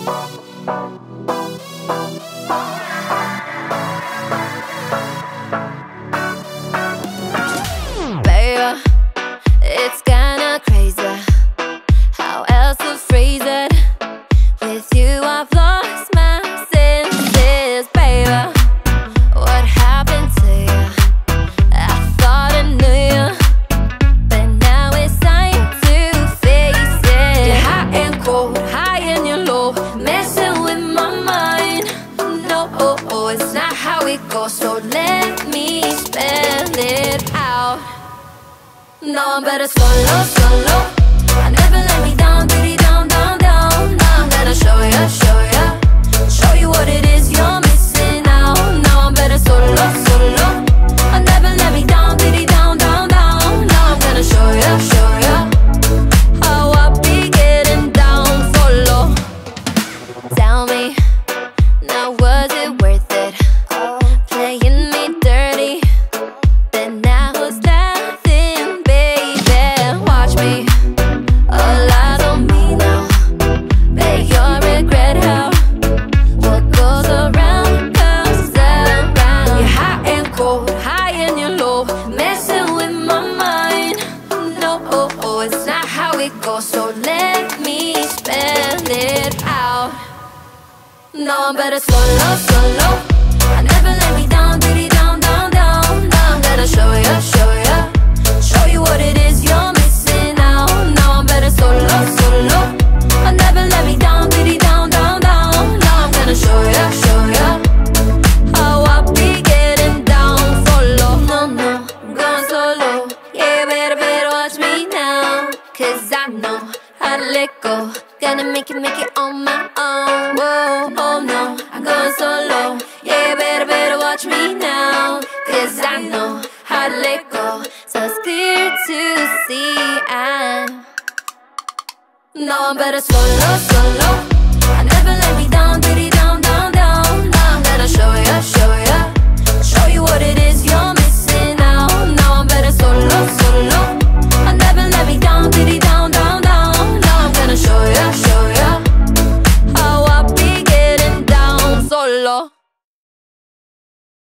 Baby, it's kinda crazy how else to phrase it. With you I've lost my senses. Baby, what happened to you? I thought I knew you, but now it's time to face it. You're hot and cold, high and you're low, messing with my mind. No, it's not how it goes, so let me spell it out. No, I'm better solo, solo. I never let me down, diddy down, down, down. Now I'm gonna show ya, show ya, show you what it is you're missing out. Now I'm better solo, solo. I never let me down, diddy down, down, down. Now I'm gonna show ya, show ya, how I be getting down for low. Tell me, now was it worth it? Playing me dirty, then now who's laughing, baby? Watch me, all eyes on me now. Bet you'll regret how what goes around comes around. You're hot and cold, high and you're low, messing with my mind. No, it's not how it goes, so let me spell it out. No, I'm better solo, solo. I never let me down, diddy down, down, down. Now I'm gonna show ya, show ya, show you what it is you're missing out. Now I'm better solo, solo. I never let me down, diddy down, down, down. Now I'm gonna show ya, how I be getting down for low. No, I'm going solo. Yeah, better watch me now, 'cause I know how to let go. Gonna make it on my own. Whoa, oh no, I'm going solo. Yeah, better watch me now, 'cause I know how to let go. So it's clear to see I know I'm better solo, solo.